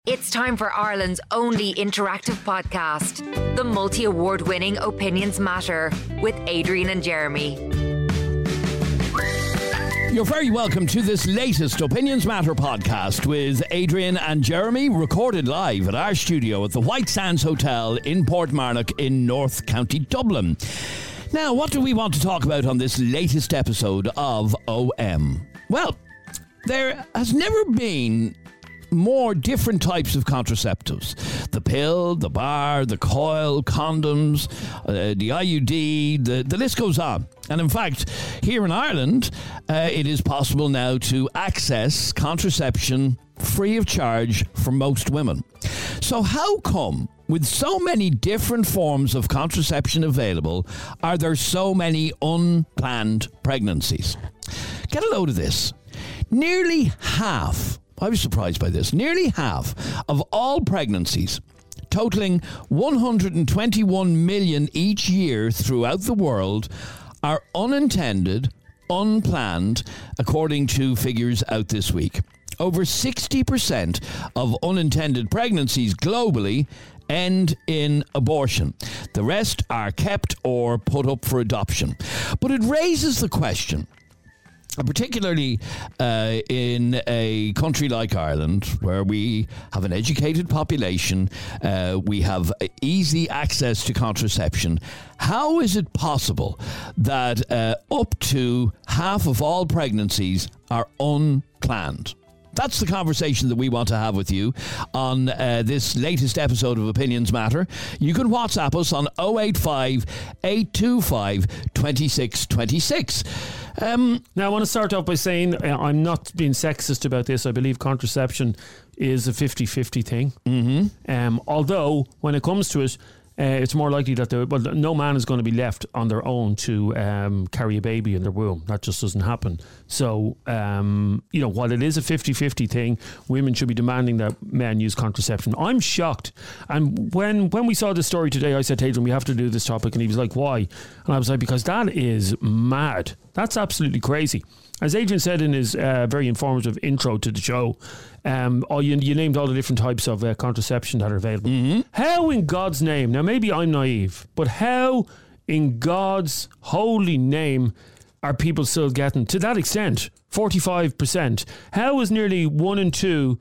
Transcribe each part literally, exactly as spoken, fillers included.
It's time for Ireland's only interactive podcast, the multi-award winning Opinions Matter with Adrian and Jeremy. You're very welcome to this latest Opinions Matter podcast with Adrian and Jeremy, recorded live at our studio at the White Sands Hotel in Portmarnock in North County Dublin. Now, what do we want to talk about on this latest episode of O M? Well, there has never been more different types of contraceptives. The pill, the bar, the coil, condoms, uh, the I U D, the, the list goes on. And in fact, here in Ireland, uh, it is possible now to access contraception free of charge for most women. So how come, with so many different forms of contraception available, are there so many unplanned pregnancies? Get a load of this. Nearly half I was surprised by this. Nearly half of all pregnancies, totaling one hundred twenty-one million each year throughout the world, are unintended, unplanned, according to figures out this week. Over sixty percent of unintended pregnancies globally end in abortion. The rest are kept or put up for adoption. But it raises the question, particularly uh, in a country like Ireland, where we have an educated population, uh, we have easy access to contraception. How is it possible that uh, up to half of all pregnancies are unplanned? That's the conversation that we want to have with you on uh, this latest episode of Opinions Matter. You can WhatsApp us on oh eight five, eight two five, two six two six. Um, now, I want to start off by saying uh, I'm not being sexist about this. I believe contraception is a fifty-fifty thing. Mm-hmm. Um, although, when it comes to it, Uh, it's more likely that the, well, no man is going to be left on their own to um, carry a baby in their womb. That just doesn't happen. So, um, you know, while it is a fifty-fifty thing, women should be demanding that men use contraception. I'm shocked. And when when we saw this story today, I said to Adrian, we have to do this topic. And he was like, why? And I was like, because that is mad. That's absolutely crazy. As Adrian said in his uh, very informative intro to the show, um, oh, you, you named all the different types of uh, contraception that are available. Mm-hmm. How in God's name, now maybe I'm naive, but how in God's holy name are people still getting, to that extent, forty-five percent? How is nearly one in two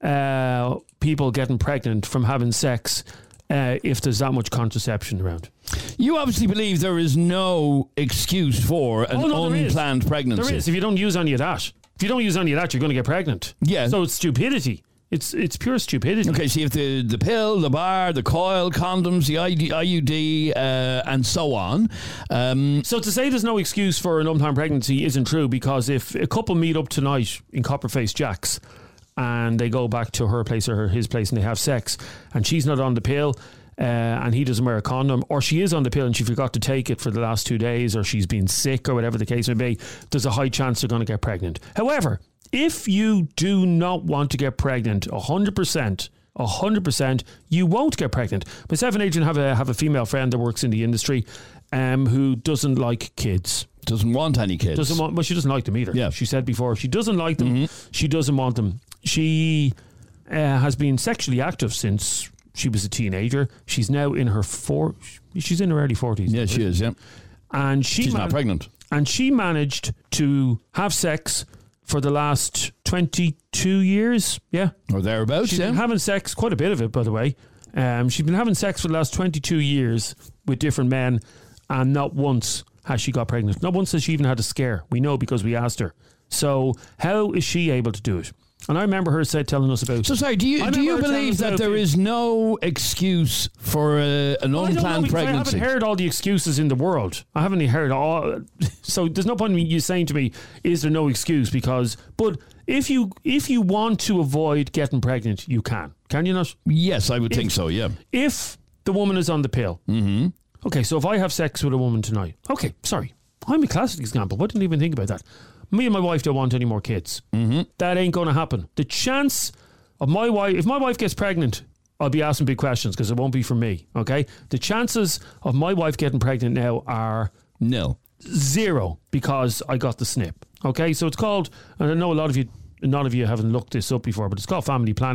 uh, people getting pregnant from having sex uh, if there's that much contraception around? You obviously believe there is no excuse for an oh, no, unplanned there pregnancy. There is. If you don't use any of that, if you don't use any of that, you're going to get pregnant. Yeah. So it's stupidity. It's it's pure stupidity. Okay, so you have the, the pill, the bar, the coil, condoms, the I U D, uh, and so on. Um, so to say there's no excuse for an unplanned pregnancy isn't true, because if a couple meet up tonight in Copperface Jack's and they go back to her place or her, his place and they have sex and she's not on the pill, Uh, and he doesn't wear a condom, or she is on the pill and she forgot to take it for the last two days, or she's been sick, or whatever the case may be, there's a high chance they're going to get pregnant. However, if you do not want to get pregnant, one hundred percent, one hundred percent, you won't get pregnant. Myself and Adrian have a, have a female friend that works in the industry um, who doesn't like kids. Doesn't want any kids. Doesn't want, well, she doesn't like them either. Yeah. She said before, she doesn't like them. Mm-hmm. She doesn't want them. She uh, has been sexually active since she was a teenager. She's now in her four. She's in her early forties. Yeah, she is. Yeah, and she she's man- not pregnant. And she managed to have sex for the last twenty-two years. Yeah, or thereabouts. She's yeah, been having sex, quite a bit of it, by the way. Um, she's been having sex for the last twenty-two years with different men, and not once has she got pregnant. Not once has she even had a scare. We know because we asked her. So how is she able to do it? And I remember her said, telling us about... So sorry, do you do you believe that there is no excuse for uh, an well, unplanned I pregnancy? I haven't heard all the excuses in the world. I haven't heard all... So there's no point in you saying to me, is there no excuse? Because... But if you if you want to avoid getting pregnant, you can. Can you not? Yes, I would if, think so, yeah. If the woman is on the pill. Mm-hmm. Okay, so if I have sex with a woman tonight... Okay, sorry. I'm a classic example. I didn't even think about that. Me and my wife don't want any more kids. Mm-hmm. That ain't going to happen. The chance of my wife, if my wife gets pregnant, I'll be asking big questions because it won't be for me. Okay, the chances of my wife getting pregnant now are nil, zero, because I got the snip. Okay, so it's called, and I know a lot of you, a lot of you haven't looked this up before, but it's called family planning.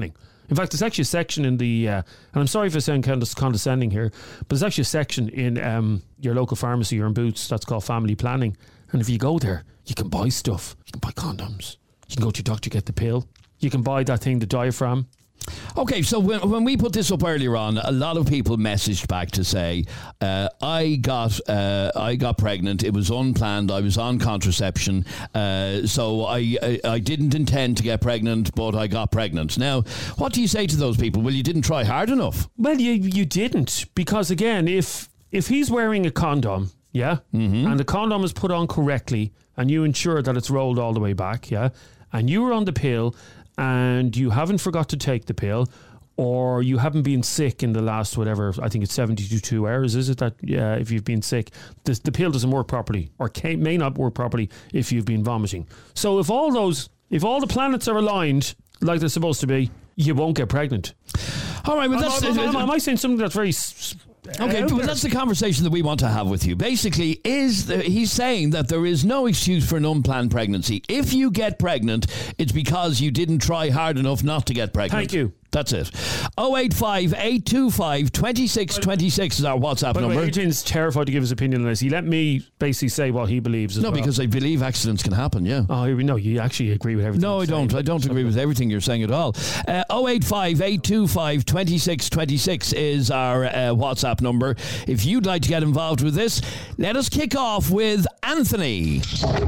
In fact, there's actually a section in the, uh, and I'm sorry if I sound kind of condescending here, but there's actually a section in um, your local pharmacy or in Boots that's called family planning. And if you go there, you can buy stuff. You can buy condoms. You can go to your doctor, get the pill. You can buy that thing, the diaphragm. Okay, so when, when we put this up earlier on, a lot of people messaged back to say, uh, I got uh, I got pregnant. It was unplanned. I was on contraception, uh, so I, I I didn't intend to get pregnant, but I got pregnant. Now, what do you say to those people? Well, you didn't try hard enough. Well, you you didn't, because again, if if he's wearing a condom, yeah, mm-hmm. and the condom is put on correctly, and you ensure that it's rolled all the way back, yeah, and you were on the pill, and you haven't forgot to take the pill, or you haven't been sick in the last, whatever, I think it's seventy-two hours, is it that, yeah, if you've been sick, the, the pill doesn't work properly, or can, may not work properly if you've been vomiting. So if all those, if all the planets are aligned like they're supposed to be, you won't get pregnant. All right, but that's... Am, am, am I saying something that's very... Okay, but that's the conversation that we want to have with you. Basically, is the, he's saying that there is no excuse for an unplanned pregnancy. If you get pregnant, it's because you didn't try hard enough not to get pregnant. Thank you. That's it. oh eight five, eight two five, two six two six is our WhatsApp By the number. way, Adrian's terrified to give his opinion on this. He let me basically say what he believes as No, well. because I believe accidents can happen, yeah. Oh, no, you actually agree with everything. No, I don't. I don't agree with everything you're saying at all. Uh, oh eight five, eight two five, two six two six is our uh, WhatsApp number. If you'd like to get involved with this, let us kick off with Anthony.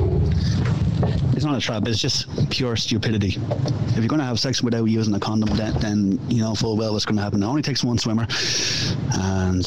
It's not a trap, it's just pure stupidity. If you're going to have sex without using a condom, then, then you know full well what's going to happen. It only takes one swimmer, and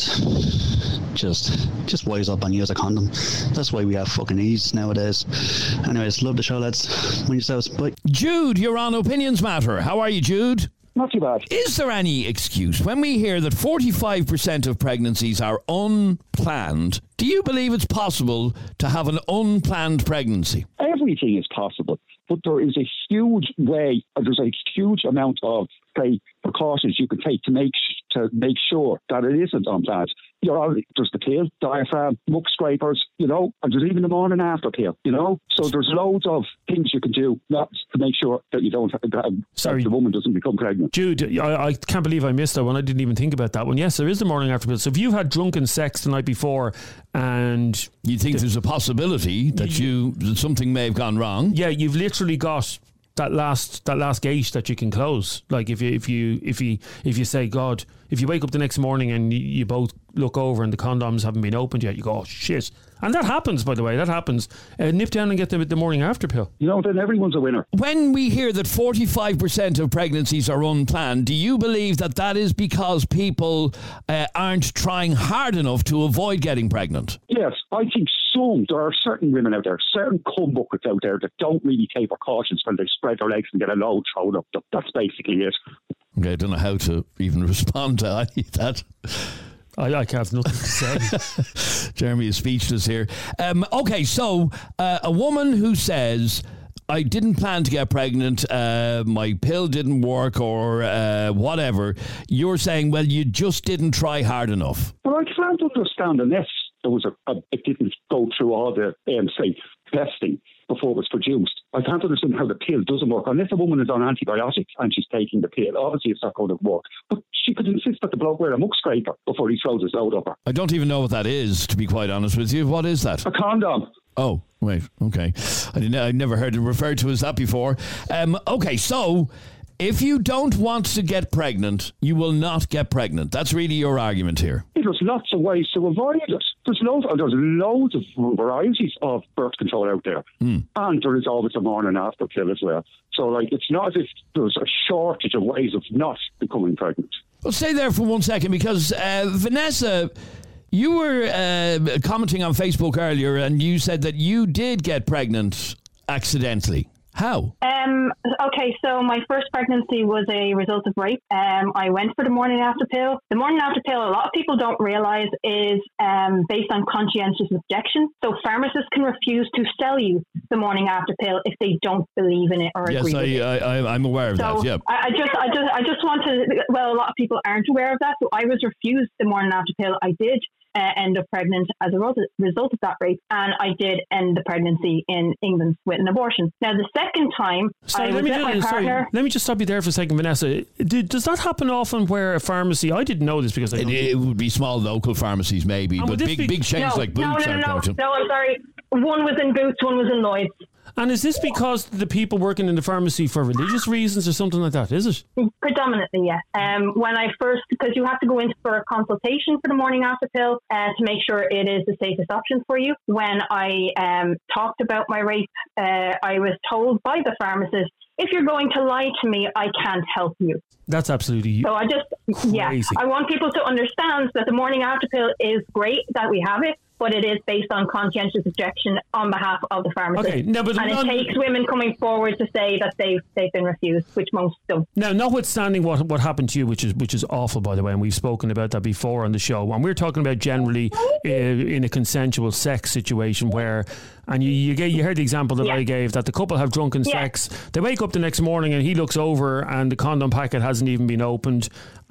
just just wise up and use a condom. That's why we have fucking ease nowadays. Anyways, love the show, lads. Mind yourselves. Bye. Jude, you're on Opinions Matter. How are you, Jude? Not too bad. Is there any excuse when we hear that forty-five percent of pregnancies are unplanned? Do you believe it's possible to have an unplanned pregnancy? Everything is possible, but there is a huge way, there's a huge amount of, say, precautions you can take to make to make sure that it isn't unplanned. You're already, there's the pill, diaphragm, muck scrapers, you know, and there's even the morning after pill, you know. So there's loads of things you can do not to make sure that you don't, that Sorry. the woman doesn't become pregnant. Jude, I, I can't believe I missed that one. I didn't even think about that one. Yes, there is the morning after pill. So if you've had drunken sex the night before and... You think the, there's a possibility that you that something may have gone wrong? Yeah, you've literally got... that last that last gate that you can close. Like if you if you if you if you say, God, if you wake up the next morning and you, you both look over and the condoms haven't been opened yet, you go, oh shit. And that happens, by the way, that happens. Uh, nip down and get the, the morning after pill. You know, then everyone's a winner. When we hear that forty-five percent of pregnancies are unplanned, do you believe that that is because people uh, aren't trying hard enough to avoid getting pregnant? Yes, I think some, there are certain women out there, certain cum buckets out there that don't really take precautions when they spread their legs and get a load thrown up. That's basically it. Okay, I don't know how to even respond to any of that. I, I have nothing to say. Jeremy is speechless here. Um, okay, so uh, a woman who says, I didn't plan to get pregnant, uh, my pill didn't work or uh, whatever, you're saying, well, you just didn't try hard enough. Well, I can't understand unless there was a, a it didn't go through all the, um, say, testing before it was produced. I can't understand how the pill doesn't work. Unless a woman is on antibiotics and she's taking the pill, obviously it's not going to work. But she could insist that the bloke wear a muck scraper before he throws his load up her. I don't even know what that is, to be quite honest with you. What is that? A condom. Oh, wait, okay. I didn't. I'd never heard it referred to as that before. Um, okay, so if you don't want to get pregnant, you will not get pregnant. That's really your argument here. There's lots of ways to avoid it. There's loads, there's loads of varieties of birth control out there. Mm. And there is always a morning after pill as well. So, like, it's not as if there's a shortage of ways of not becoming pregnant. Well, stay there for one second, because uh, Vanessa, you were uh, commenting on Facebook earlier and you said that you did get pregnant accidentally. How? Um, okay, so my first pregnancy was a result of rape. Um, I went for the morning after pill. The morning after pill, a lot of people don't realise, is um, based on conscientious objection. So pharmacists can refuse to sell you the morning after pill if they don't believe in it or yes, agree I, with it. Yes, I, I, I'm aware of so that, yeah. I, I just, I just, I just want to, well, a lot of people aren't aware of that. So I was refused the morning after pill. I did uh, end up pregnant as a result of that rape, and I did end the pregnancy in England with an abortion. Now, the second time, sorry, I was let me, with my sorry, partner. let me just stop you there for a second, Vanessa. Do, does that happen often where a pharmacy, I didn't know this because I It, it would be small local pharmacies maybe, Oh, but would this big be- big chains No, like no, Boots no, aren't no, going to. no, I'm sorry. One was in Boots, one was in Lloyd's. And is this because the people working in the pharmacy for religious reasons or something like that, is it? Predominantly, yes. Um, when I first, because you have to go in for a consultation for the morning after pill uh, to make sure it is the safest option for you. When I um, talked about my rape, uh, I was told by the pharmacist, if you're going to lie to me, I can't help you. That's absolutely So I just, crazy. yeah, I want people to understand that the morning after pill is great that we have it, but it is based on conscientious objection on behalf of the pharmacist. Okay, no, but and none- it takes women coming forward to say that they've they've been refused, which most don't. Now, notwithstanding what what happened to you, which is which is awful, by the way, and we've spoken about that before on the show, and we're talking about generally uh, in a consensual sex situation where, and you you, get, you heard the example that Yeah. I gave, that the couple have drunken Yeah. sex, they wake up the next morning and he looks over and the condom packet hasn't even been opened,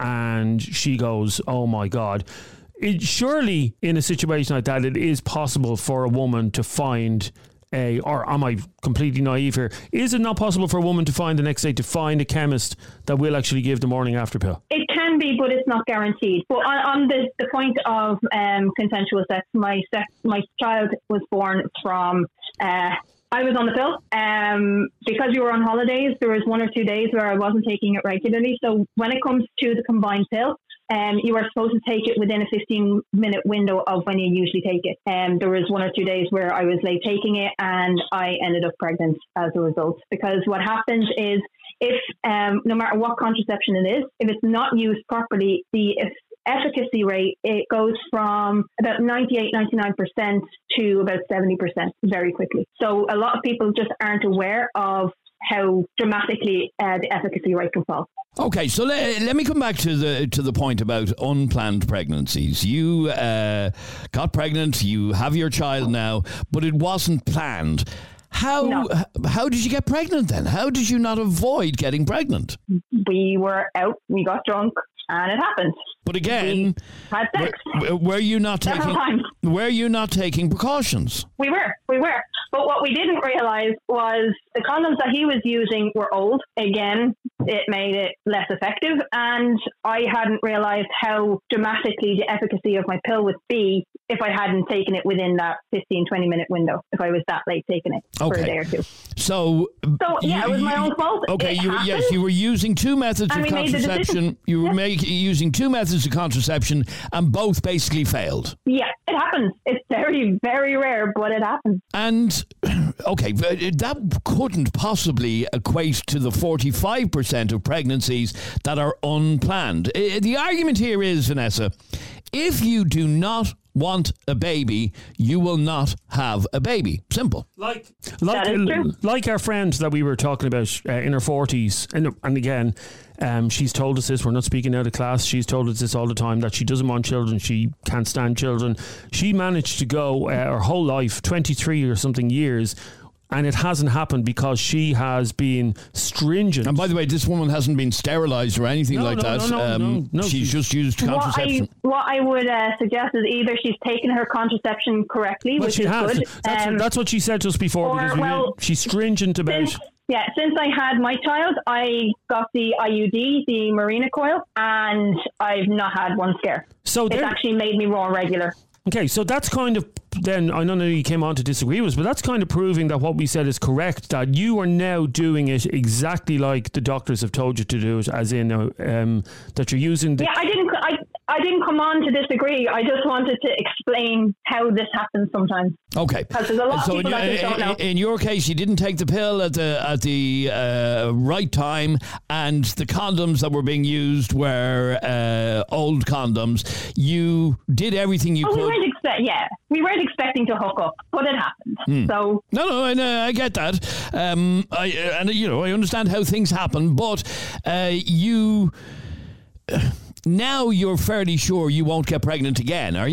and she goes, "Oh my God." It, surely, in a situation like that, it is possible for a woman to find a, or am I completely naive here? Is it not possible for a woman to find the next day to find a chemist that will actually give the morning after pill? It can be, but it's not guaranteed. But on, on the, the point of um, consensual sex, my sex, my child was born from. Uh, I was on the pill um, because we were on holidays. There was one or two days where I wasn't taking it regularly. So when it comes to the combined pill, um, you are supposed to take it within a fifteen minute window of when you usually take it. And um, there was one or two days where I was late taking it and I ended up pregnant as a result. Because what happens is if, um, no matter what contraception it is, if it's not used properly, the efficacy rate, it goes from about ninety-eight, ninety-nine percent to about seventy percent very quickly. So a lot of people just aren't aware of how dramatically uh, the efficacy rate can fall. Okay, so let, let me come back to the to the point about unplanned pregnancies. You uh, got pregnant, you have your child now, but it wasn't planned. How No. how did you get pregnant then? How did you not avoid getting pregnant? We were out, we got drunk, and it happened. But again, Had sex. were, were you not Several taking times. were you not taking precautions? We were, we were. But what we didn't realize was the condoms that he was using were old. Again, it made it less effective. And I hadn't realized how dramatically the efficacy of my pill would be if I hadn't taken it within that fifteen, twenty minute window, if I was that late taking it for Okay. a day or two. So, So, yeah, it was my own fault. Okay, It you, yes, happened. you were using two methods And of we made the decision. contraception. You were Yeah. make, using two methods of contraception, and both basically failed. Yeah, it happens. It's very, very rare, but it happens. And okay, that couldn't possibly equate to the forty-five percent of pregnancies that are unplanned. Uh, The argument here is, Vanessa, if you do not want a baby, you will not have a baby. Simple. Like, like, That is true. like our friend that we were talking about uh, in her forties, and and again, um, she's told us this. We're not speaking out of class. She's told us this all the time, that she doesn't want children. She can't stand children. She managed to go uh, her whole life, twenty-three or something years. And it hasn't happened because she has been stringent. And by the way, this woman hasn't been sterilised or anything No, like no, that. no, no, um, no, no. She's just used What contraception. I, what I would uh, suggest is either she's taken her contraception correctly, Well, which she is has. good. That's, um, that's what she said to us before. or, because we well, didn't- she's stringent about. since, yeah, since I had my child, I got the I U D, the Marina coil, and I've not had one scare. So It's there- actually made me more regular. Okay, so that's kind of then, I know you came on to disagree with us, but that's kind of proving that what we said is correct, that you are now doing it exactly like the doctors have told you to do it, as in uh, um, that you're using the... Yeah, I didn't. I, I didn't come on to disagree. I just wanted to explain how this happens sometimes. Okay. Because there's a lot of So in, people your- that just don't know. in- in your case, you didn't take the pill at the at the uh, right time, and the condoms that were being used were uh, old condoms. You did everything you Oh, we could. weren't expect. Yeah, we weren't expecting to hook up, but it happened. Hmm. So No, no, and, uh, I get that. Um, I, and, you know, I understand how things happen, but uh, you... Now you're fairly sure you won't get pregnant again, are you?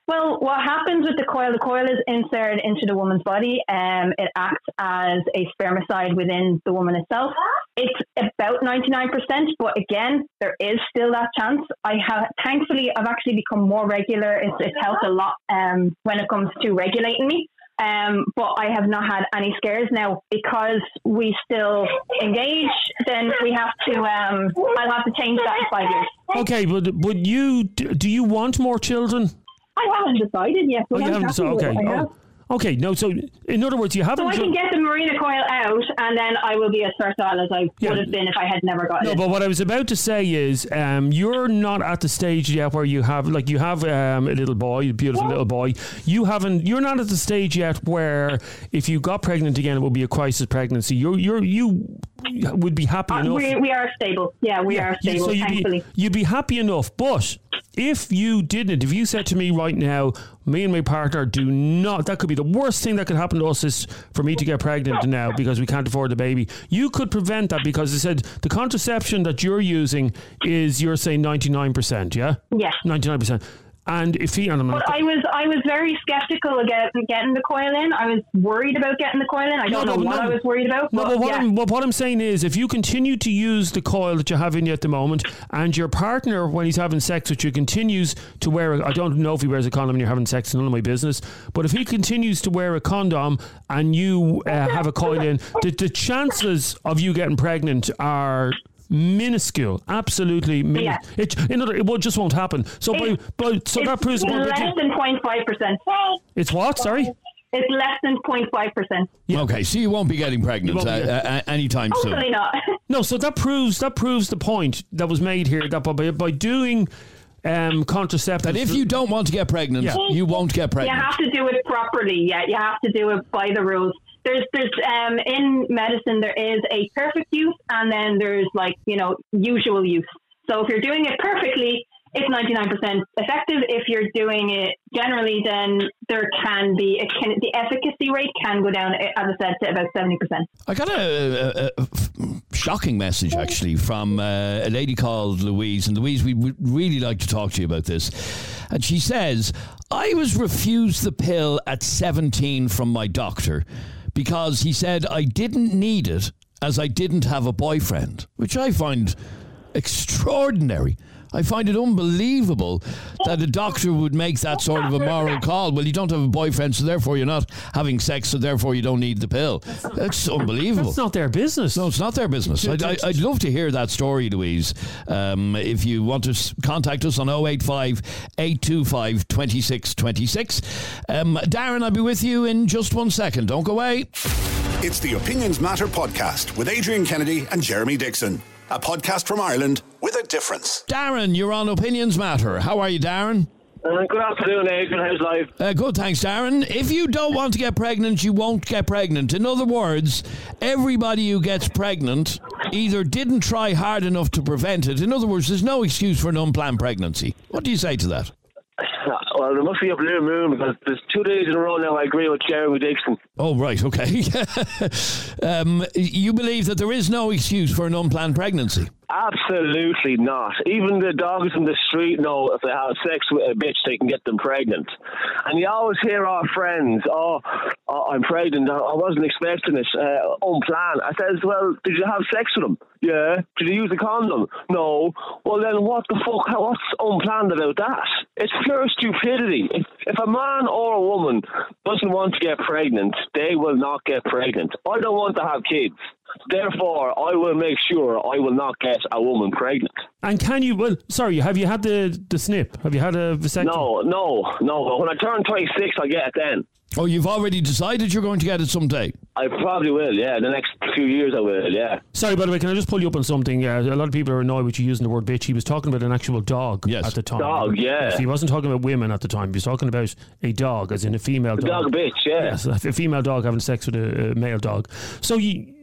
Well, what happens with the coil, the coil is inserted into the woman's body. Um, it acts as a spermicide within the woman itself. It's about ninety-nine percent, but again, there is still that chance. I have, thankfully, I've actually become more regular. It's, it's helped a lot um, when it comes to regulating me. Um, but I have not had any scares now because we still engage. Then we have to. Um, I'll have to change that in five years. Okay, but would you do you want more children? I haven't decided yet. Oh, you haven't decided. Okay. Oh. Okay, no, so in other words, you haven't... So I can get the marina coil out and then I will be as fertile as I yeah. would have been if I had never gotten no, it. No, but what I was about to say is um, you're not at the stage yet where you have, like you have um, a little boy, a beautiful yeah. little boy. You haven't, you're not at the stage yet where if you got pregnant again, it would be a crisis pregnancy. You're, you're, you would be happy uh, enough. We, we are stable. Yeah, we yeah. are stable, so you'd thankfully. Be, you'd be happy enough, but... If you didn't, if you said to me right now, me and my partner do not, that could be the worst thing that could happen to us is for me to get pregnant now because we can't afford the baby. You could prevent that because they said the contraception that you're using is, you're saying ninety-nine percent, yeah? Yeah. ninety-nine percent. And if he, and I'm but I was, I was very skeptical of get, getting the coil in. I was worried about getting the coil in. I don't no, know no, what no. I was worried about. No, but, but what, yeah. I'm, what, what I'm saying is, if you continue to use the coil that you have in you at the moment, and your partner, when he's having sex with you, continues to wear, a, I don't know if he wears a condom and you're having sex, it's none of my business. But if he continues to wear a condom and you uh, have a coil in, the, the chances of you getting pregnant are minuscule, absolutely minuscule. Yeah. It, in other, it will, just won't happen. So, by, by, so that proves it's less you, than zero point five percent. It's what? Sorry. It's less than zero point five percent. Yeah. Okay, so you won't be getting pregnant uh, uh, anytime soon. Hopefully not. No, so that proves that proves the point that was made here that by, by doing um, contraceptives. That if you don't want to get pregnant, yeah. you won't get pregnant. You have to do it properly. Yeah, you have to do it by the rules. There's, there's, um, in medicine, there is a perfect use and then there's like, you know, usual use. So if you're doing it perfectly, it's ninety-nine percent effective. If you're doing it generally, then there can be, it can, the efficacy rate can go down, as I said, to about seventy percent. I got a, a, a shocking message actually from uh, a lady called Louise. And Louise, we would really like to talk to you about this. And she says, I was refused the pill at seventeen from my doctor because he said I didn't need it as I didn't have a boyfriend, which I find extraordinary. I find it unbelievable that a doctor would make that sort of a moral call. Well, you don't have a boyfriend, so therefore you're not having sex, so therefore you don't need the pill. That's unbelievable. That's not their business. No, it's not their business. I'd, I'd love to hear that story, Louise. Um, if you want to contact us on oh eight five, eight two five, two six two six. Um, Darren, I'll be with you in just one second. Don't go away. It's the Opinions Matter podcast with Adrian Kennedy and Jeremy Dixon. A podcast from Ireland with a difference. Darren, you're on Opinions Matter. How are you, Darren? Uh, good afternoon, Adrian. How's life? Uh, good, thanks, Darren. If you don't want to get pregnant, you won't get pregnant. In other words, everybody who gets pregnant either didn't try hard enough to prevent it. In other words, there's no excuse for an unplanned pregnancy. What do you say to that? Well, there must be a blue moon because there's two days in a row now I agree with Jeremy Dixon. Oh, right, okay. um, you believe that there is no excuse for an unplanned pregnancy? Absolutely not. Even the dogs in the street know if they have sex with a bitch, they can get them pregnant. And you always hear our friends, oh, oh I'm pregnant, I wasn't expecting it, uh, unplanned. I says, well, did you have sex with them? Yeah. Did you use a condom? No. Well, then what the fuck, what's unplanned about that? It's pure stupidity. If, if a man or a woman doesn't want to get pregnant, they will not get pregnant. I don't want to have kids. Therefore, I will make sure I will not get a woman pregnant. And can you, well, sorry, have you had the, the snip? Have you had a vasectomy? No, no, no. When I turn twenty-six, I get it then. Oh, you've already decided you're going to get it someday? I probably will, yeah. The next few years I will, yeah. Sorry, by the way, can I just pull you up on something? Uh, a lot of people are annoyed with you using the word bitch. He was talking about an actual dog yes. at the time. Dog, yeah. Yes, he wasn't talking about women at the time. He was talking about a dog, as in a female the dog. dog bitch, yeah. Yes, a female dog having sex with a, a male dog. So you...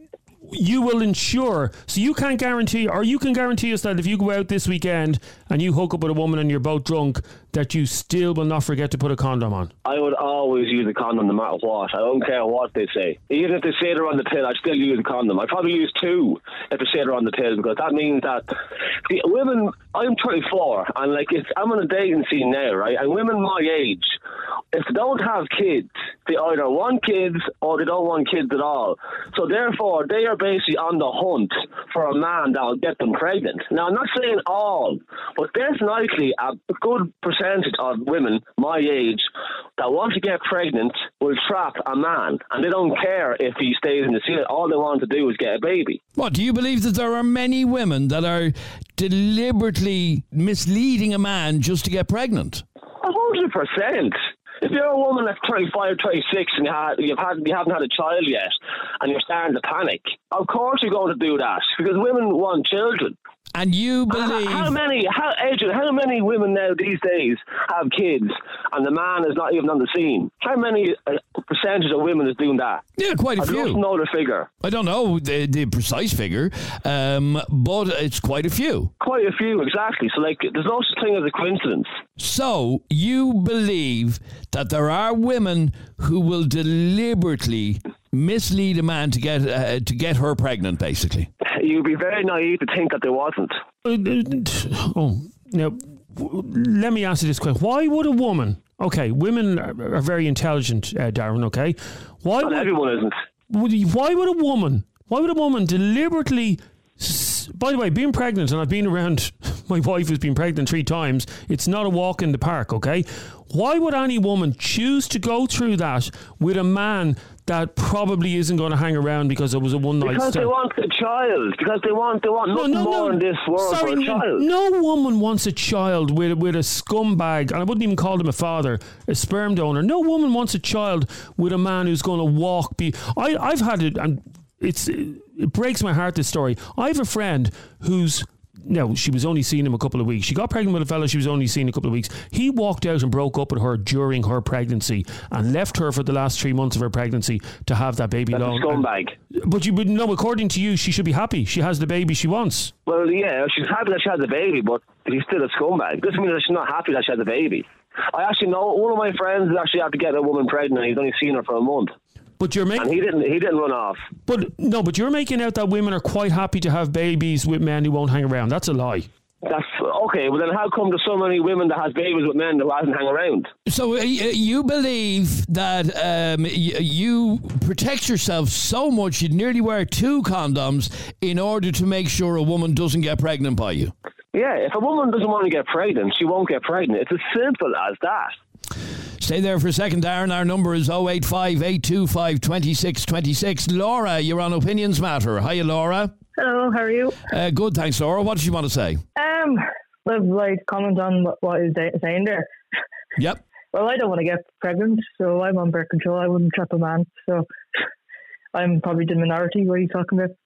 you will ensure, so you can't guarantee, or you can guarantee us that if you go out this weekend and you hook up with a woman and you're both drunk, that you still will not forget to put a condom on. I would always use a condom no matter what. I don't care what they say. Even if they say they're on the pill, I'd still use a condom. I'd probably use two if they say they're on the pill, because that means that the women, I'm twenty-four, and like it's, I'm on a dating scene now, right? And women my age, if they don't have kids, they either want kids or they don't want kids at all. So therefore, they are basically on the hunt for a man that will get them pregnant. Now, I'm not saying all, but there's likely a good percentage of women my age that want to get pregnant will trap a man, and they don't care if he stays in the scene. All they want to do is get a baby. What, do you believe that there are many women that are deliberately misleading a man just to get pregnant? A hundred percent. If you're a woman that's twenty-five, twenty-six and you, had, you've had, you haven't had a child yet and you're starting to panic, of course you're going to do that, because women want children. And you believe... How, how many, how, Adrian, how many women now these days have kids and the man is not even on the scene? How many uh, percentage of women is doing that? Yeah, quite a I'd few. love to know the figure. I don't know the, the precise figure, um, but it's quite a few. Quite a few, exactly. So, like, there's no such thing as a coincidence. So, you believe that there are women who will deliberately mislead a man to get uh, to get her pregnant, basically? You'd be very naive to think that there wasn't. Uh, oh, now, let me answer this question. Why would a woman... Okay, women are, are very intelligent, uh, Darren, okay? Why Not would, everyone isn't. Would, why would a woman... Why would a woman deliberately... By the way, being pregnant, and I've been around... My wife has been pregnant three times. It's not a walk in the park, okay? Why would any woman choose to go through that with a man that probably isn't going to hang around because it was a one night stand? Because they want a child. Because they want they want nothing no, no, more no. in this world Sorry, for a child. No, no woman wants a child with with a scumbag, and I wouldn't even call him a father, a sperm donor. No woman wants a child with a man who's going to walk. Be I I've had it, and it's it breaks my heart. This story. I have a friend who's. No, she was only seeing him a couple of weeks. She got pregnant with a fella she was only seeing a couple of weeks. He walked out and broke up with her during her pregnancy and left her for the last three months of her pregnancy to have that baby. That's alone. a scumbag. And, but you would know, according to you, she should be happy. She has the baby she wants. Well, yeah, she's happy that she has a baby, but he's still a scumbag. Doesn't mean that she's not happy that she has a baby. I actually know one of my friends actually had to get a woman pregnant, and he's only seen her for a month. But you're making, and he didn't. He didn't run off. But no, but you're making out that women are quite happy to have babies with men who won't hang around. That's a lie. That's okay. Well, then how come there's so many women that has babies with men that hasn't hang around? So uh, you believe that um, y- you protect yourself so much you'd nearly wear two condoms in order to make sure a woman doesn't get pregnant by you? Yeah, if a woman doesn't want to get pregnant, she won't get pregnant. It's as simple as that. Stay there for a second, Darren. Our number is oh eight five, eight two five, two six two six. Laura, you're on Opinions Matter. Hiya, Laura. Hello, how are you? Uh, good, thanks, Laura. What did you want to say? Um, I'd like to comment on what, what he's saying there. Yep. Well, I don't want to get pregnant, so I'm on birth control. I wouldn't trap a man, so I'm probably the minority. What are you talking about?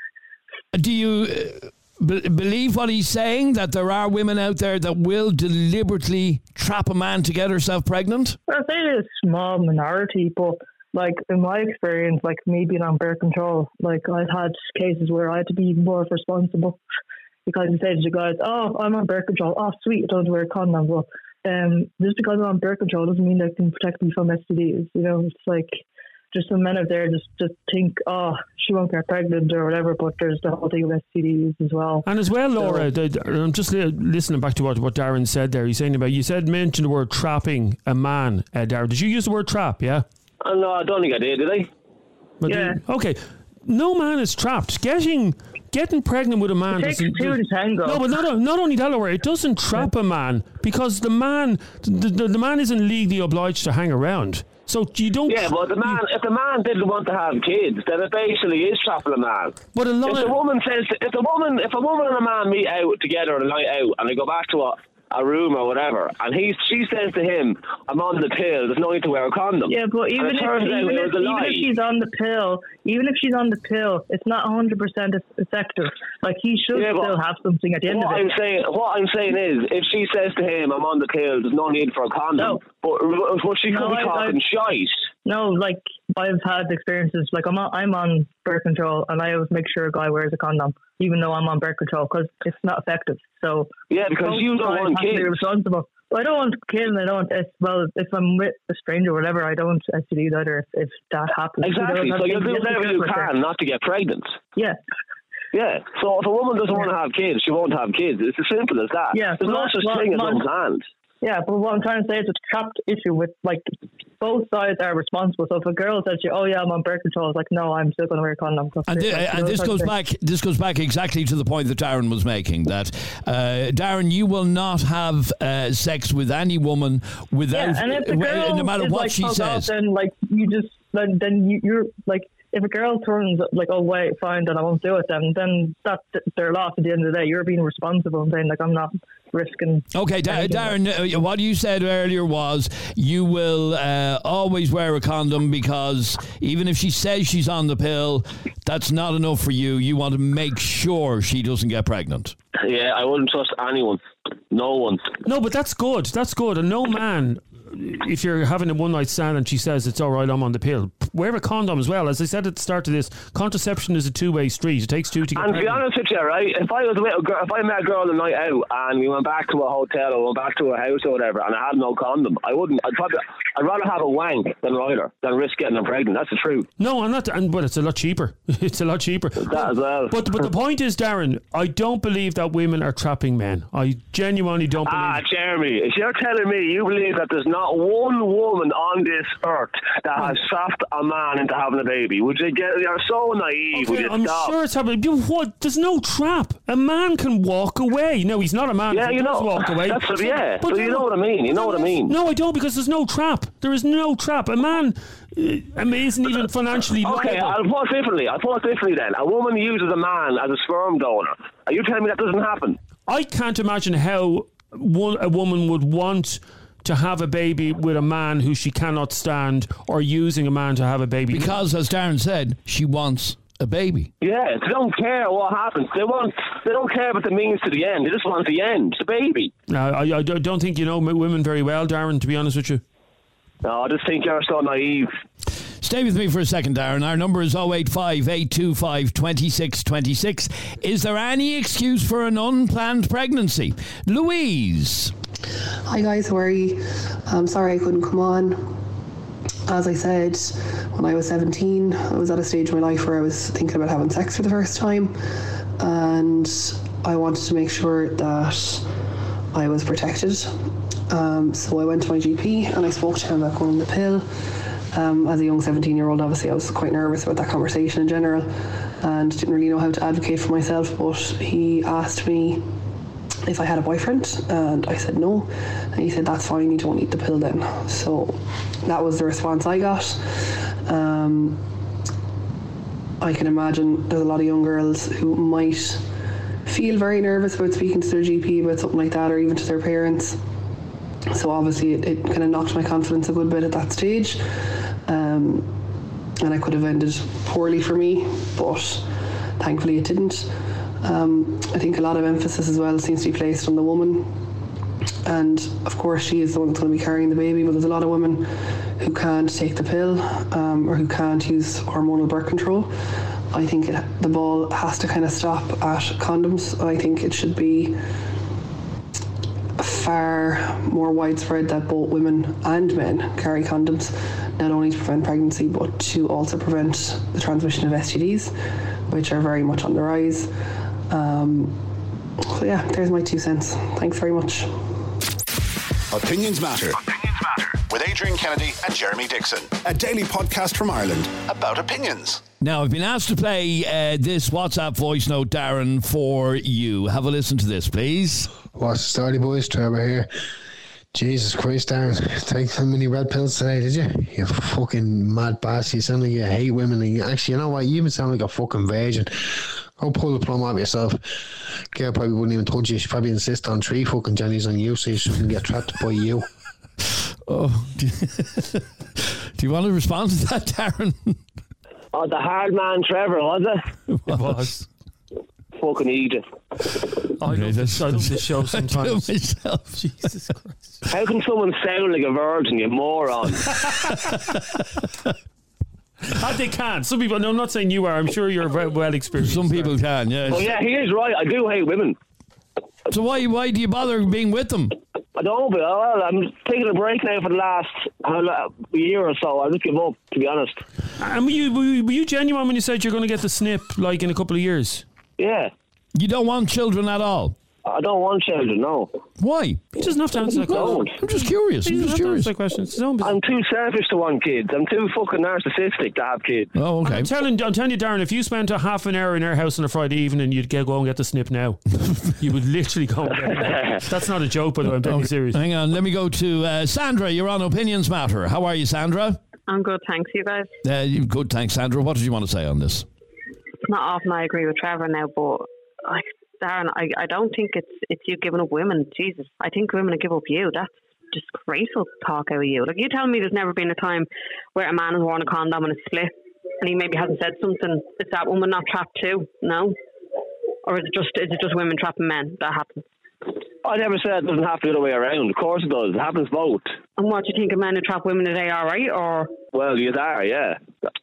Do you uh, b- believe what he's saying, that there are women out there that will deliberately trap a man to get herself pregnant? Well, I'd say it's a small minority, but like in my experience, like me being on birth control, like I've had cases where I had to be more responsible because I say to the guys, "Oh, I'm on birth control. Oh, sweet, I don't have to wear a condom." Well, um, just because I'm on birth control doesn't mean that it can protect me from S T Ds. You know, it's like just some men out there just, just think, "Oh, she won't get pregnant" or whatever. But there's the whole thing of S T Ds as well. And as well, Laura, so, the, I'm just listening back to what, what Darren said there. He's saying about, you said, mentioned the word trapping a man, uh, Darren. Did you use the word trap, yeah? Uh, no, I don't think I did, did I? But yeah. The, okay. No man is trapped. Getting getting pregnant with a man it takes doesn't... two to tango. No, but not, not only that, Laura, it doesn't trap a man because the man, the, the, the man isn't legally obliged to hang around. So you don't... Yeah, but the man, if the man didn't want to have kids, then it basically is trapping a man. But a lot if of... the woman says, if the woman, if a woman and a man meet out together on a night out, and they go back to a, a room or whatever, and he, she says to him, "I'm on the pill. There's no need to wear a condom." Yeah, but even if, even, if, even if she's on the pill, even if she's on the pill, it's not one hundred percent effective. Like he should yeah, still have something at the end what of it. I'm saying, what I'm saying is, if she says to him, "I'm on the pill. There's no need for a condom," no. but, but she could no, be I, talking I, shite. No, like I've had experiences like I'm on, I'm on birth control, and I always make sure a guy wears a condom, even though I'm on birth control, because it's not effective. So yeah, because you don't want kids. Responsible. I don't want kids, and I don't. If, well, if I'm with a stranger or whatever, I don't S T Ds either. If, if that happens, exactly. So you'll do whatever you can not to get pregnant. Yeah. Yeah. So if a woman doesn't yeah. want to have kids, she won't have kids. It's as simple as that. Yeah. There's no such well, thing as unplanned. Yeah, but what I'm trying to say is it's a trapped issue with, like, both sides are responsible. So if a girl says to you, oh yeah, I'm on birth control, it's like, no, I'm still going to wear a condom. And, th- like, and this goes back this goes back exactly to the point that Darren was making, that uh, Darren, you will not have uh, sex with any woman without, yeah, and if the girl uh, no matter is what like, she says. Off, then, like, you just, then, then you, you're, like, if a girl turns like, oh wait, fine, then I won't do it, then then that's their loss at the end of the day. You're being responsible and saying, like, I'm not risking. Okay, da- Darren, uh, what you said earlier was you will uh, always wear a condom, because even if she says she's on the pill, that's not enough for you. You want to make sure she doesn't get pregnant. Yeah, I wouldn't trust anyone. No one. No, but that's good. That's good. And no man, if you're having a one night stand and she says it's all right, I'm on the pill, wear a condom as well. As I said at the start of this, contraception is a two way street. It takes two to get And pregnant. to be honest with you, right, if I was with a girl, if I met a girl on a night out and we went back to a hotel or went back to a house or whatever, and I had no condom, I wouldn't. I'd probably, I'd rather have a wank than ride her than risk getting her pregnant. That's the truth. No, I'm not. And but it's a lot cheaper. It's a lot cheaper. That as well. But but the point is, Darren, I don't believe that women are trapping men. I genuinely don't believe. Ah, Jeremy, if you're telling me you believe that there's not one woman on this earth that has trapped a man into having a baby, would you get? You're so naive. Okay, would you I'm stop? sure it's happening. What? There's no trap. A man can walk away. No, he's not a man. Yeah, he you does know. walk away. That's, yeah, but so you know what I mean. You know what I mean. No, I don't, because there's no trap. There is no trap. A man, uh, I mean, isn't even financially okay, liable. I'll put it differently. I'll put it differently then. A woman uses a man as a sperm donor. Are you telling me that doesn't happen? I can't imagine how one, a woman would want to have a baby with a man who she cannot stand, or using a man to have a baby. Because, as Darren said, she wants a baby. Yeah, they don't care what happens. They want. They don't care about the means to the end. They just want the end, the baby. Uh, I, I don't think you know women very well, Darren, to be honest with you. No, I just think you're so naive. Stay with me for a second, Darren. Our number is oh eight five, eight two five, two six two six. Is there any excuse for an unplanned pregnancy? Louise. Hi guys, how are you? I'm sorry I couldn't come on. As I said, when I was seventeen, I was at a stage of my life where I was thinking about having sex for the first time, and I wanted to make sure that I was protected. Um, so I went to my G P and I spoke to him about going on the pill. Um, as a young seventeen year old, obviously I was quite nervous about that conversation in general and didn't really know how to advocate for myself, but he asked me if I had a boyfriend, and I said no, and he said that's fine, you don't need the pill then. So that was the response I got. um, I can imagine there's a lot of young girls who might feel very nervous about speaking to their G P about something like that, or even to their parents. So obviously it, it kind of knocked my confidence a good bit at that stage, um, and it could have ended poorly for me, but thankfully it didn't. Um, I think a lot of emphasis as well seems to be placed on the woman, and of course she is the one that's going to be carrying the baby, but there's a lot of women who can't take the pill, um, or who can't use hormonal birth control. I think it, the ball has to kind of stop at condoms. I think it should be far more widespread that both women and men carry condoms, not only to prevent pregnancy but to also prevent the transmission of S T Ds, which are very much on the rise. Um, so yeah, there's my two cents. Thanks very much. Opinions Matter. Opinions Matter. With Adrian Kennedy and Jeremy Dixon. A daily podcast from Ireland about opinions. Now, I've been asked to play uh, this WhatsApp voice note, Darren, for you. Have a listen to this, please. What's the story, boys? Trevor here. Jesus Christ, Darren. Take so many red pills today, did you? You fucking mad bastard. You sound like you hate women. And you, actually, you know what? You even sound like a fucking virgin. Go pull the plum out yourself. Girl probably wouldn't even touch you. She'd probably insist on three fucking Jennies on you so you shouldn't get trapped by you. Oh, do you, do you want to respond to that, Darren? Oh, the hard man Trevor, was it? It was. Fucking Egypt. I Okay, love, that's- I love this show sometimes. I do myself. Jesus Christ. How can someone sound like a virgin, you moron? Ah, they can. Some people. No, I'm not saying you are. I'm sure you're very well experienced. Some people can. Yeah. Well, yeah, he is right. I do hate women. So why why do you bother being with them? I don't, but well, I'm taking a break now for the last uh, year or so. I'll just give up, to be honest. And were you, were you, were you genuine when you said you're going to get the snip, like, in a couple of years? Yeah. You don't want children at all? I don't want children, no. Why? He doesn't have to answer that question. I'm just curious. I'm just curious. I'm too selfish to want kids. I'm too fucking narcissistic to have kids. Oh, okay. I'm telling, I'm telling you, Darren, if you spent a half an hour in our house on a Friday evening, you'd get, go and get the snip now. You would literally go and get it. That's not a joke, by the way. I'm deadly Okay. serious. Hang on. Let me go to uh, Sandra. You're on Opinions Matter. How are you, Sandra? I'm good, thanks. You guys? Uh, you- good, thanks, Sandra. What did you want to say on this? Not often I agree with Trevor now, but like Darren, I, I don't think it's it's you giving up women. Jesus, I think women will give up you. That's disgraceful talk out of you. Like, you tell me there's never been a time where a man has worn a condom and it's split, and he maybe hasn't said something. Is that woman not trapped too? No, or is it just is it just women trapping men? That happens. I never said it doesn't have to be the other way around. Of course it does. It happens both. And what do you think of men who trap women? Are they all right, or? Well, you are, yeah.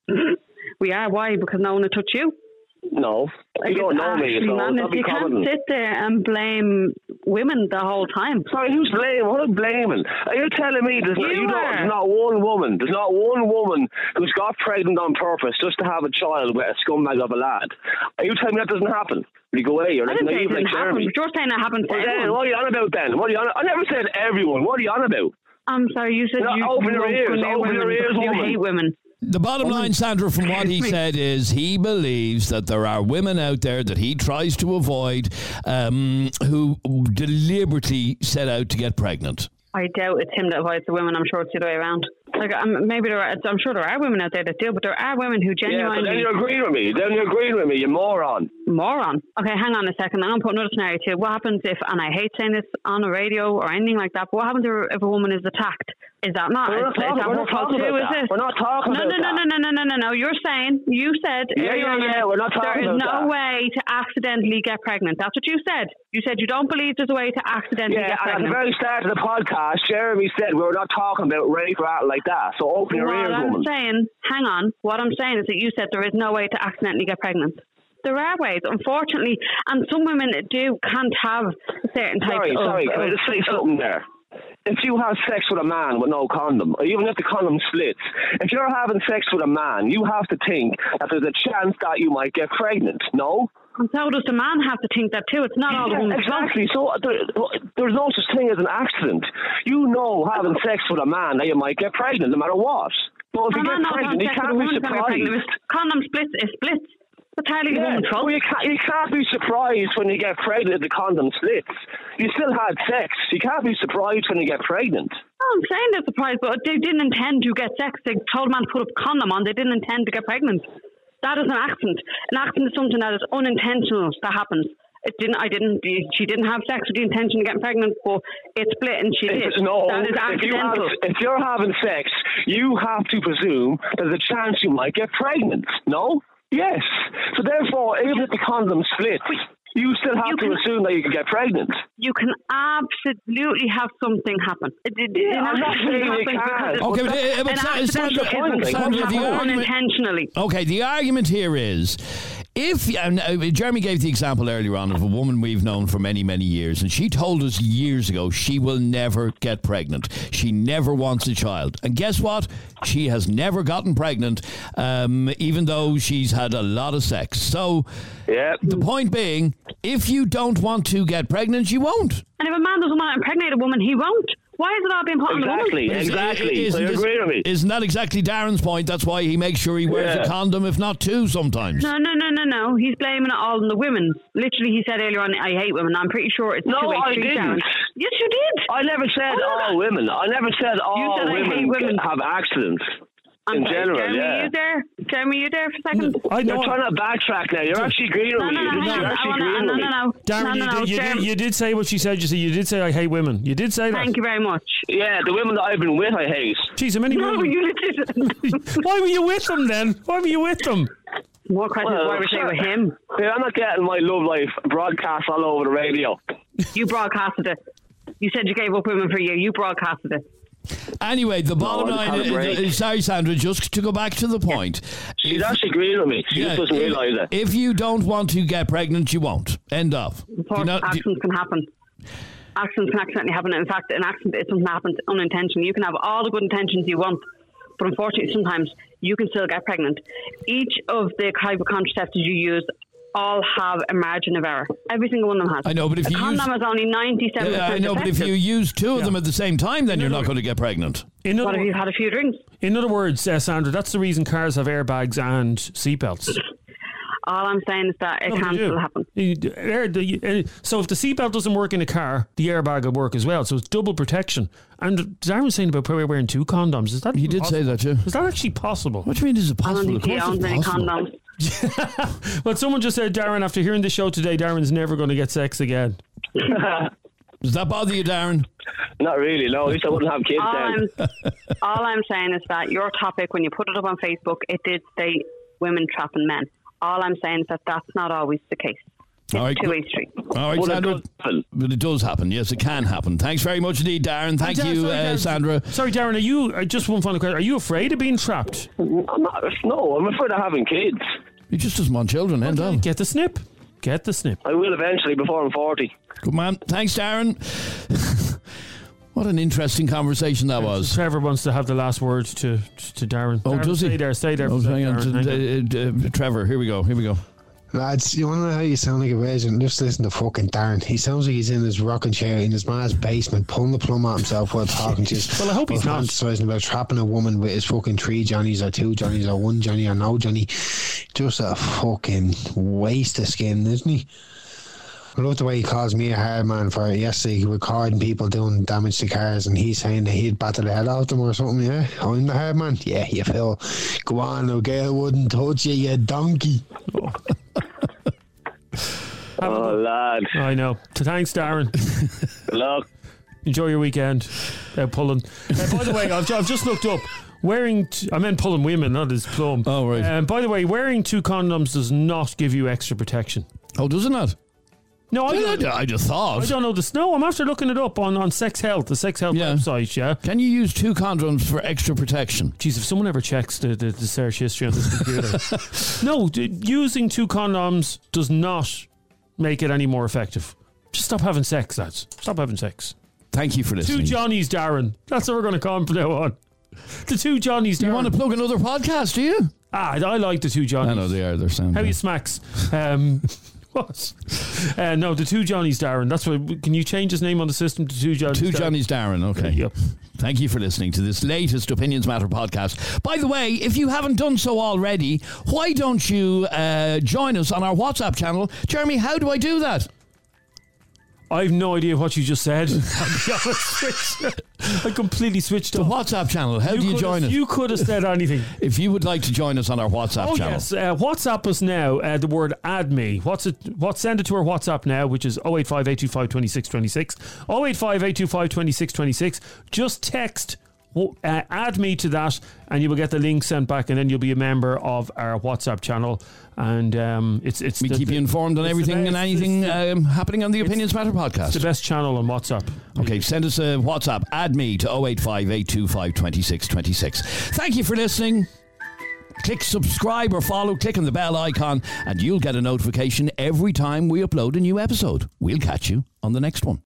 We are. Why? Because no one will touch you. No, Like, you don't it's know me, actually so madness. don't be You can't commenting. sit there and blame women the whole time. Sorry, who's blaming? What am I blaming? Are you telling me there's, You not, you know, are. there's not one woman, there's not one woman who's got pregnant on purpose just to have a child with a scumbag of a lad? Are you telling me that doesn't happen? You go away, you're I like didn't say it naive like didn't happen, Jeremy. but you're saying it happened to Well, then, everyone. what are you on about then? What are you on? I never said everyone. What are you on about? I'm sorry, you said No, you open your you ears, don't open women your ears, because you woman. hate women. The bottom line, Sandra, from what he Me. said is he believes that there are women out there that he tries to avoid um, who deliberately set out to get pregnant. I doubt it's him that avoids the women. I'm sure it's the other way around. Like, um, maybe there are, I'm sure there are women out there that do, but there are women who Yeah, but genuinely. then you're agreeing with me. Then you're agreeing with me, you moron. Moron. Okay, hang on a second. I'm going to put another scenario to you. What happens if, and I hate saying this on the radio or anything like that, but what happens if if a woman is attacked? Is that not? We're not is, is talking- that we're her not fault talking too? about Is that. it? We're not talking no, about no, no, that. no, no, no, no, no, no. You're saying, you said Yeah, earlier yeah, on yeah, that we're not there talking is about no that. way to accidentally get pregnant. That's what you said. You said you don't believe there's a way to accidentally Yeah, get and at pregnant. the very start of the podcast, Jeremy said we were not talking about rape or anything like that. So open your What ears, I'm woman. saying, hang on, what I'm saying is that you said there is no way to accidentally get pregnant. There are ways, unfortunately, and some women do can't have certain types Sorry, of... sorry, can I of- just say something there? If you have sex with a man with no condom, or even if the condom splits, if you're having sex with a man, you have to think that there's a chance that you might get pregnant, no? And so does the man have to think that too. It's not all the Yeah, woman's fault. exactly. So uh, there, there's no such thing as an accident. You know having sex with a man that you might get pregnant no matter what. But if A you man get knows pregnant, how you sex with can't a be woman's gonna get pregnant. surprised. If condom splits, it splits. It's entirely the Yeah, woman's fault. well, you can't, you can't be surprised when you get pregnant if the condom splits. You still had sex. You can't be surprised when you get pregnant. Oh, I'm saying they're surprised, but they didn't intend to get sex. They told a man to put a condom on. They didn't intend to get pregnant. That is an accident. An accident is something that is unintentional that happens. It didn't. I didn't. She didn't have sex with the intention of getting pregnant, but it split and she did. If- no, that is if, you have, accidental. if you're having sex, you have to presume there's a chance you might get pregnant. No? Yes. So therefore, even if the condom splits, you still have You to can- assume that you can get pregnant. You can absolutely have something happen. It, it, Yeah, it I'm not actually saying you happens can't. because it- Okay, but, uh, but an Sa- accident Sandra- isn't Sandra, what the happens argument- unintentionally. Okay, the argument here is if and uh, Jeremy gave the example earlier on of a woman we've known for many, many years, and she told us years ago she will never get pregnant. She never wants a child. And guess what? She has never gotten pregnant, um, even though she's had a lot of sex. So Yeah. the point being, if you don't want to get pregnant, you won't. And if a man doesn't want to impregnate a woman, he won't. Why is it all being put on the Exactly, woman? exactly. So Isn't you this- agree with me? Isn't that exactly Darren's point? That's why he makes sure he wears Yeah. a condom, if not two sometimes. No, no, no, no, no. He's blaming it all on the women. Literally, he said earlier on, I hate women. I'm pretty sure it's No, two-way I street, didn't. Darren. Yes, you did. I never said Oh, no, all women. I never said all said I hate women, women. have accidents. I'm in sorry, general, Jeremy, yeah. you there? Jeremy, you there for a second? I know. You're trying to backtrack now. You're actually agreeing No, with no, me. no, hang You're on. I actually wanna- agreeing no, with no, me. no. Darren, no, no, you, no, did, you, did, Jeremy. you did say what she said. You said you did say I hate women. You did say that. Thank you very much. Yeah, the women that I've been with, I hate. Jeez, how many No, women? you didn't. Why were you with them then? Why were you with them? More questions. Well, why were you with him? Yeah, I'm not getting my love life broadcast all over the radio. You broadcasted it. You said you gave up women for a year. You broadcasted it. Anyway, the bottom No, I line just had a is, break. is, sorry, Sandra, just to go back to the point. She's if, actually agreeing with me. She yeah, just doesn't if, realise it. if you don't want to get pregnant, you won't. End of. Of course, You know- accidents can happen. Accidents can accidentally happen. In fact, an accident is something that happens unintentionally. You can have all the good intentions you want, but unfortunately, sometimes you can still get pregnant. Each of the type of contraceptives you use all have a margin of error. Every single one of them has. I know, but if a you condom use- is only ninety-seven percent Yeah, I know, but if effective. you use two of them at the same time, then you're not going to get pregnant. In other, What if you've had a few drinks? in other words, uh, Sandra, that's the reason cars have airbags and seatbelts. All I'm saying is that it No, can they do. still happen. You- air- the- uh, So if the seatbelt doesn't work in a car, the airbag will work as well. So it's double protection. And Darren was saying about probably wearing two condoms. Is that He even did say possible? that, yeah. Is that actually possible? What do you mean, is it I don't possible? think he Of course owns it's any possible. condoms. Well, someone just said, Darren, after hearing the show today, Darren's never going to get sex again. Does that bother you, Darren? Not really, no. At least I wouldn't have kids All then. I'm, all I'm saying is that your topic, when you put it up on Facebook, it did say women trapping men. All I'm saying is that that's not always the case. It's All right, a two-way street. All right, Well, it Sandra. does happen. But it does happen. Yes, it can happen. Thanks very much indeed, Darren. Thank And, uh, you, sorry, uh, Darren, Sandra. Sorry, Darren, are you, uh, just one final question, are you afraid of being trapped? I'm not, no, I'm afraid of having kids. He just doesn't want children. End of. Get the snip. Get the snip. I will eventually before I'm forty. Good man. Thanks, Darren. What an interesting conversation that was. Trevor wants to have the last word to to Darren. Oh, Darren, does he? Stay there, stay there. Oh, for a hang on. second, Darren, hang on. Uh, uh, uh, Trevor, here we go. Here we go. Lads, you want to know how you sound like a virgin? Just listen to fucking Darren. He sounds like he's in his rocking chair in his man's basement, pulling the plum out himself while talking to us. Well, I hope he's not. fantasising about trapping a woman with his fucking three Johnnies or two Johnnies or one Johnny or no Johnny. Just a fucking waste of skin, isn't he? I love the way he calls me a hard man for yesterday recording people doing damage to cars, and he's saying that he'd batter the head out of them or something. Yeah, I'm the hard man. Yeah, you feel. Go on, no girl wouldn't touch you, you donkey. Oh, lad. I know. Thanks, Darren. Good luck. Enjoy your weekend. Uh, pulling. Uh, by the way, I've, I've just looked up. Wearing, t- I meant pulling women, not his plum. Oh, right. Um, by the way, wearing two condoms does not give you extra protection. Oh, does it not? No, I, I, don't, I just thought. I don't know this. No, I'm after looking it up on, on Sex Health, the Sex Health Yeah. website, yeah? Can you use two condoms for extra protection? Jeez, if someone ever checks the, the, the search history on this computer. No, d- using two condoms does not make it any more effective. Just stop having sex, lads. Stop having sex. Thank you for listening. Two Johnnies, Darren. That's what we're going to call him from now on. The two Johnnies, Darren. You want to plug another podcast, do you? Ah, I like the two Johnnies. I know they are. They're sound. How you smacks? Um, what? Uh, no, the two Johnnies, Darren. That's what. Can you change his name on the system to two Johnnies? Two Darren? Johnnies Darren, okay. Yep. Thank you for listening to this latest Opinions Matter podcast. By the way, if you haven't done so already, why don't you uh, join us on our WhatsApp channel? Jeremy, how do I do that? I have no idea what you just said. I'll be honest with you. I completely switched The off. WhatsApp channel, how do you could join have, us? You could have said anything. If you would like to join us on our WhatsApp Oh channel. yes, uh, WhatsApp us now. Uh, the word "add me." What's it? What? Send it to our WhatsApp now, which is oh eight five eight two five two six two six. oh eight five eight two five two six two six. Just text. Uh, add me to that, and you will get the link sent back, and then you'll be a member of our WhatsApp channel. And um, it's it's We the, keep you informed on it's the everything and best- anything it's the- um, happening on the it's- Opinions Matter podcast. It's the best channel on WhatsApp. Okay, send us a WhatsApp. Add me to oh eight five eight two five two six two six. Thank you for listening. Click subscribe or follow, click on the bell icon, and you'll get a notification every time we upload a new episode. We'll catch you on the next one.